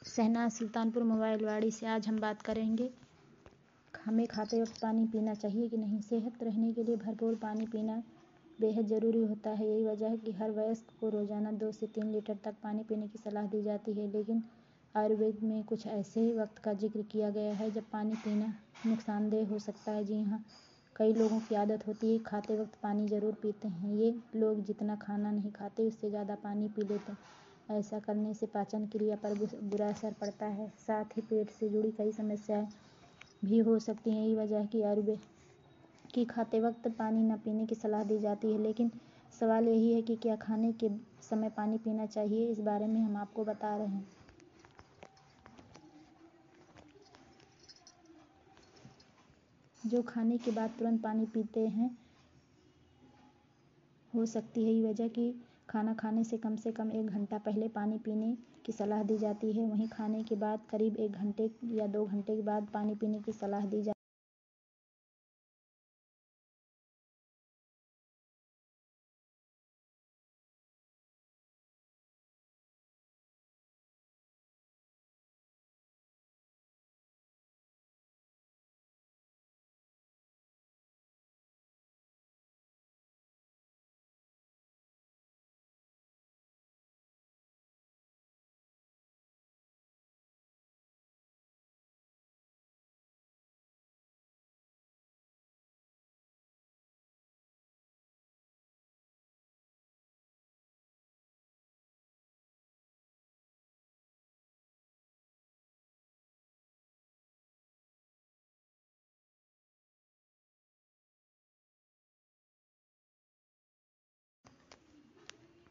शहनाज सुल्तानपुर मोबाइलवाड़ी से। आज हम बात करेंगे हमें खाते वक्त पानी पीना चाहिए कि नहीं। सेहत रहने के लिए भरपूर पानी पीना बेहद ज़रूरी होता है। यही वजह है कि हर वयस्क को रोज़ाना 2 से 3 लीटर तक पानी पीने की सलाह दी जाती है। लेकिन आयुर्वेद में कुछ ऐसे वक्त का जिक्र किया गया है जब पानी पीना नुकसानदेह हो सकता है। जी हाँ, कई लोगों की आदत होती है खाते वक्त पानी ज़रूर पीते हैं। ये लोग जितना खाना नहीं खाते उससे ज़्यादा पानी पी लेते हैं। ऐसा करने से पाचन क्रिया पर बुरा असर पड़ता है। साथ ही पेट से जुड़ी कई समस्याएं भी हो सकती हैं। यही वजह है कि आयुर्वेद की खाते वक्त पानी न पीने की सलाह दी जाती है। लेकिन सवाल यही है कि क्या खाने के समय पानी पीना चाहिए। इस बारे में हम आपको बता रहे हैं। जो खाने के बाद तुरंत पानी पीते हैं हो सकती है। यही वजह कि खाना खाने से कम 1 घंटा पहले पानी पीने की सलाह दी जाती है। वहीं खाने के बाद करीब 1 घंटे या 2 घंटे के बाद पानी पीने की सलाह दी जाती है।